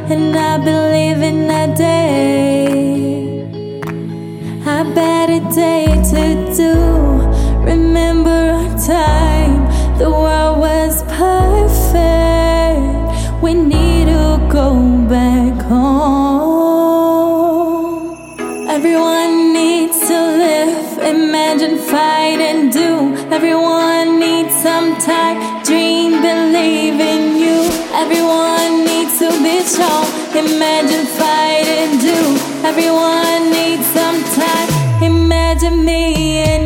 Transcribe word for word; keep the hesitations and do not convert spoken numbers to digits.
and I believe in a day, a better day to do. Remember a time the world was perfect. We need to go back home. Everyone needs to live, imagine, fight and do. Everyone needs some time, dream, believe in you. Everyone needs to be strong, imagine, fight and do. Everyone needs some time, imagine me and